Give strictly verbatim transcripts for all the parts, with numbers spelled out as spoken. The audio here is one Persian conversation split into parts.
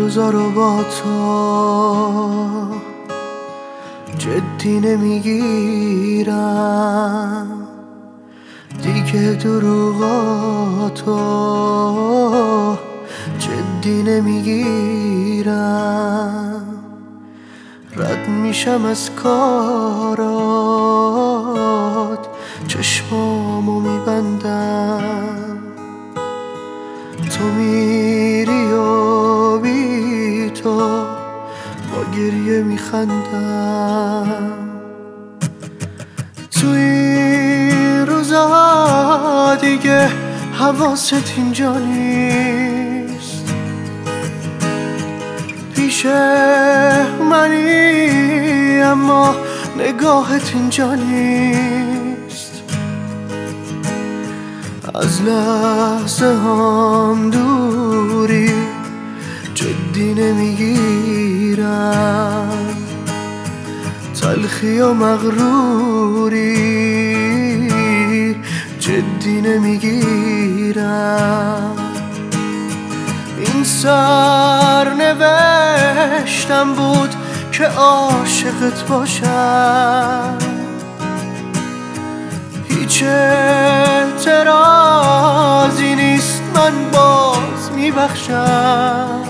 روزا رو با تو جدی نمیگیرم دیگه، دروغاتو جدی نمیگیرم، رد میشم از کارات، چشمامو میبندم، تو میری و بی تو با گریه میخندم. تو این روزا دیگه حواست اینجا نیست، پیش منی اما نگاهت اینجا نیست، از لحظه هم دوری جدی نمیگیرم، تلخی و مغروری جدی نمیگیرم. این سرنوشتم بود که عاشقت باشم، هیچ اعتراضی نیست، من باز میبخشم.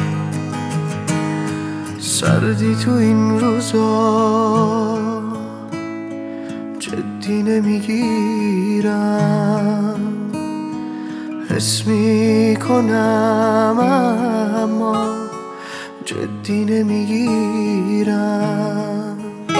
سردی تو این روزا جدی نمیگیرم، حس میکنم اما جدی نمیگیرم.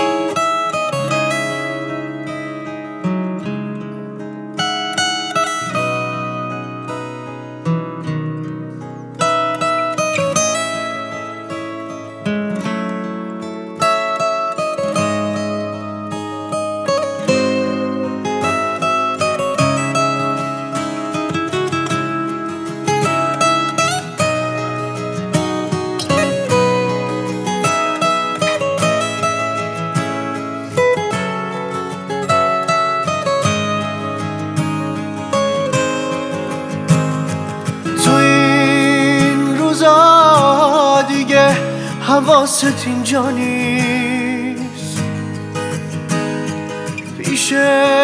دیگه حواست اینجا نیست، پیش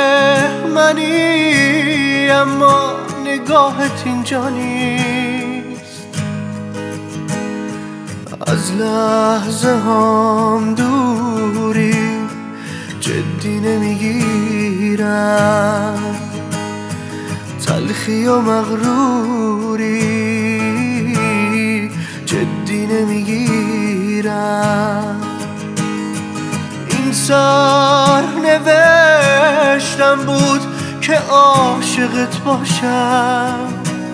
منی اما نگاهت اینجا نیست، از لحظه هم دوری جدی نمیگیرم، تلخی و مغروری جدی نمیگیرم. این سرنوشتم بود که عاشقت باشم،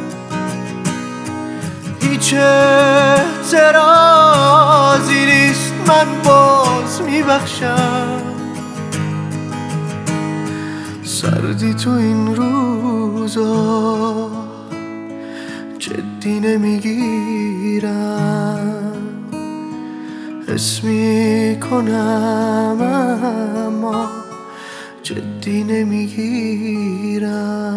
هیچ اعتراضی نیست، من باز میبخشم. سردی تو این روزا جدی نمیگیرم، حس میکنم اما جدی نمیگیرم.